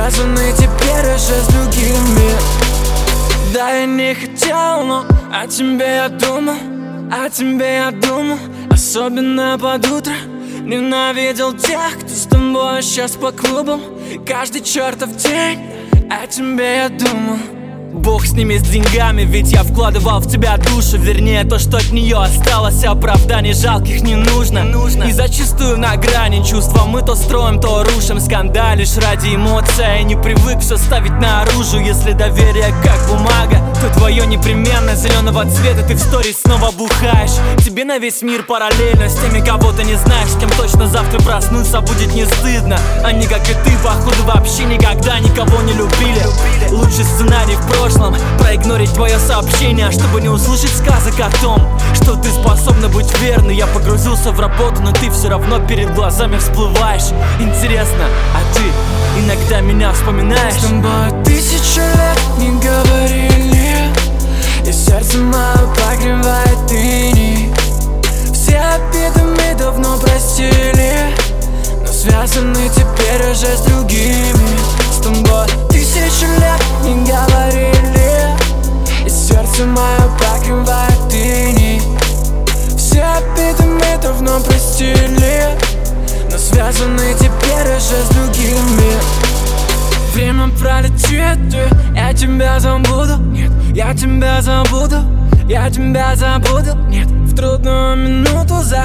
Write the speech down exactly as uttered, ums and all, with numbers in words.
связаны теперь уже с другими. Да, я не хотел, но о тебе я думал, о тебе я думал, особенно под утро. Ненавидел тех, кто с тобой сейчас по клубам. Каждый чертов день о тебе я думал. Бог с ними, с деньгами, ведь я вкладывал в тебя душу. Вернее, то, что от нее осталось, оправданий жалких не нужно, нужно. И зачастую на грани чувства мы то строим, то рушим. Скандалишь ради эмоций, я не привык все ставить наружу. Если доверие как бумага, то твое непременно зеленого цвета. Ты в сторис снова бухаешь. Тебе на весь мир параллельно с теми, кого ты не знаешь, с кем точно завтра проснуться будет не стыдно. Они, как и ты, походу вообще никогда никого не любили. Лучший сценарий в прошлом — проигнорить твое сообщение, чтобы не услышать сказок о том, что ты способна быть верной. Я погрузился в работу, но ты все равно перед глазами всплываешь. Интересно, а ты иногда меня вспоминаешь? С тобой тысячу лет не говорили, и сердце мое погревает иней. Все обиды мы давно простили, но связаны теперь уже с другими. С тобой тысячу лет не говорили, и сердце мое покрывает иней. Все обиды мы давно простили, но связаны теперь уже с другими. Время пролетит, я тебя забуду. Нет, я тебя забуду, я тебя забуду. Нет, в трудную минуту за